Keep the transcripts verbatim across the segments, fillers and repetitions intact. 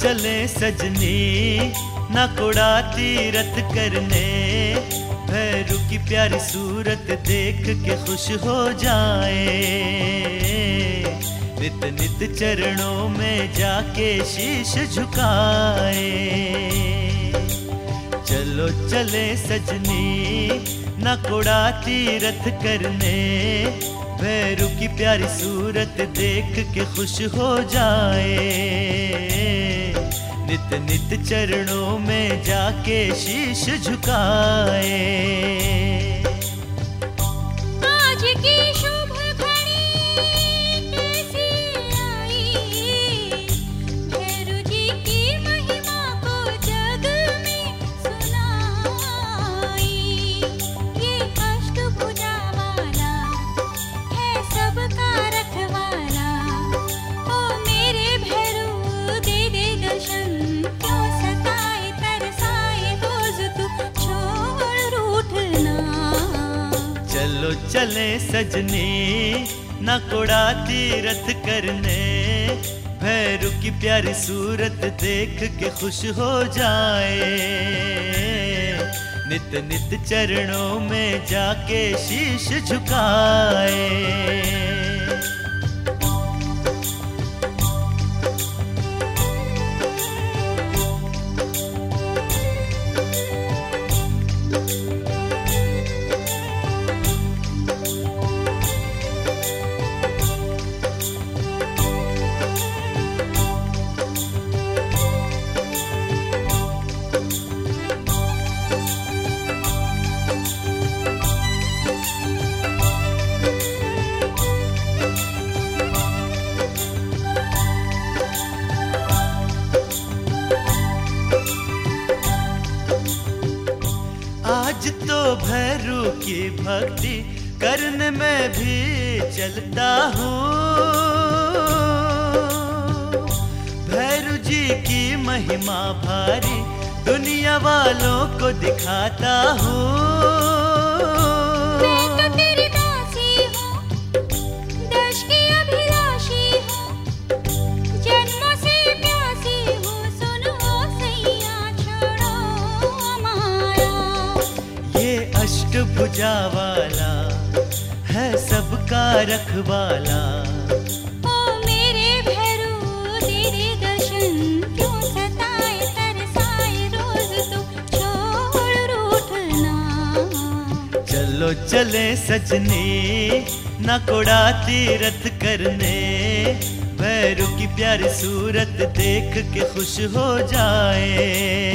चले सजनी ना कोड़ा तीरथ करने, भैरू की प्यारी सूरत देख के खुश हो जाए। नित नित चरणों में जाके शीश झुकाए। चलो चले सजनी ना कोड़ा तीरथ करने, भैरू की प्यारी सूरत देख के खुश हो जाए। नित नित चरणों में जाके शीश झुकाए। आज की शुभ घड़ी कैसी आई, भैरू जी की महिमा को जग में सुनाई। ये अष्टभुजा वाला है सबका रखवाला, ओ मेरे भैरू दे दे दर्शन। क्यों सताए तरसाए रोज तू छोड़ रूठना। चलो चले सजनी ना कोड़ा तीरथ करने, भैरू की प्यारी सूरत देख के खुश हो जाए। नित नित चरणों में जाके शीश झुकाए। आज तो भैरू की भक्ति करने में भी चलता हूँ। भैरू जी की महिमा भारी दुनिया वालों को दिखाता हूँ। मैं तो तेरी दासी हूँ, दर्श की अभिलाषी हूँ, जन्मों से प्यासी हूँ। सुनो सैया छोड़ो माया। ये अष्टभुजा वाला है सबका रखवाला, ओ मेरे भैरू दे दे दर्शन। क्यों सताए तरसाए रोज तू छोड़ रूठना। चलो चले सजनी ना कोड़ा तीरथ करने, भैरू की प्यारी सूरत देख के खुश हो जाए।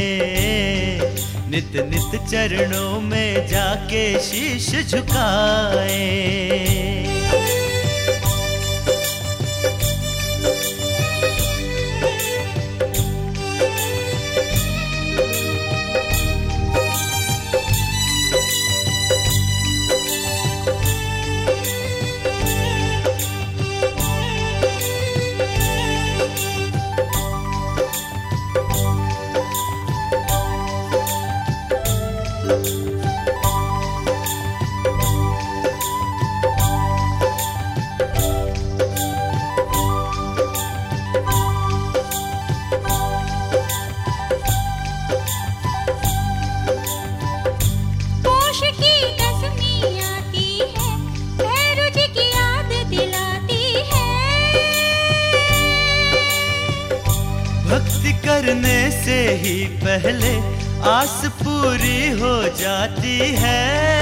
नित नित चरणों में जाके शीश झुकाए। पोष की दसवीं आती है, भैरू जी की याद दिलाती है। भक्ति करने से ही पहले आस पूरी हो जाती है।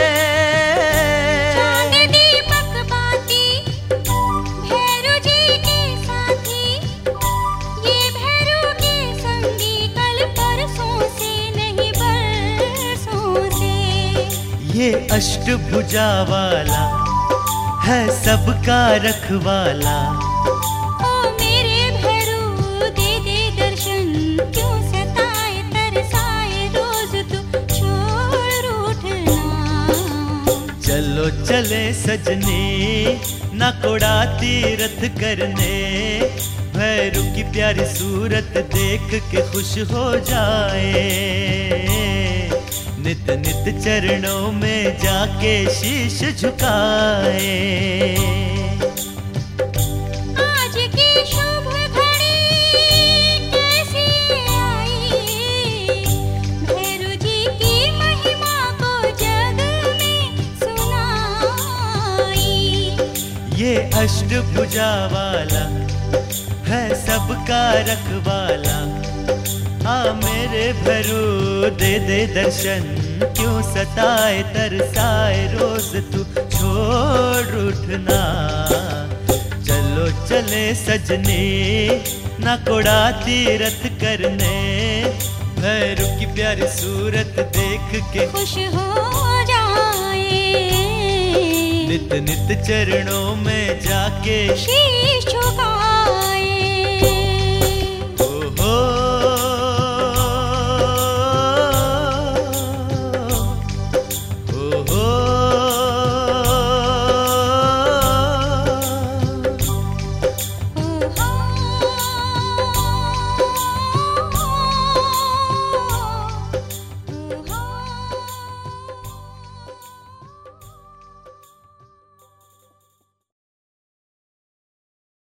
चांद दीपक बाती भैरू जी के साथी, ये भैरू के संगी कल परसों से नहीं बरसों से। ये अष्टभुजा वाला है सबका रखवाला, ओ मेरे भैरू दे दे दर्शन। क्यों सताए तरसाए रोज तू छोड़ रूठना। चलो चले सजनी ना कोड़ा तीरथ करने, भैरू की प्यारी सूरत देख के खुश हो जाए। नित नित चरणों में जाके शीश झुकाए। आज की शुभ घड़ी कैसी अष्टभुजा वाला है सबका रखवाला। आ मेरे भरू दे दे दर्शन, क्यों सताए तरसाए रोज तू छोड़ उठना। चलो चले सजनी नाकोड़ा तीरथ करने, भैरू की प्यारी सूरत देख के खुश हो जाए। नित नित चरणों में जाके शीश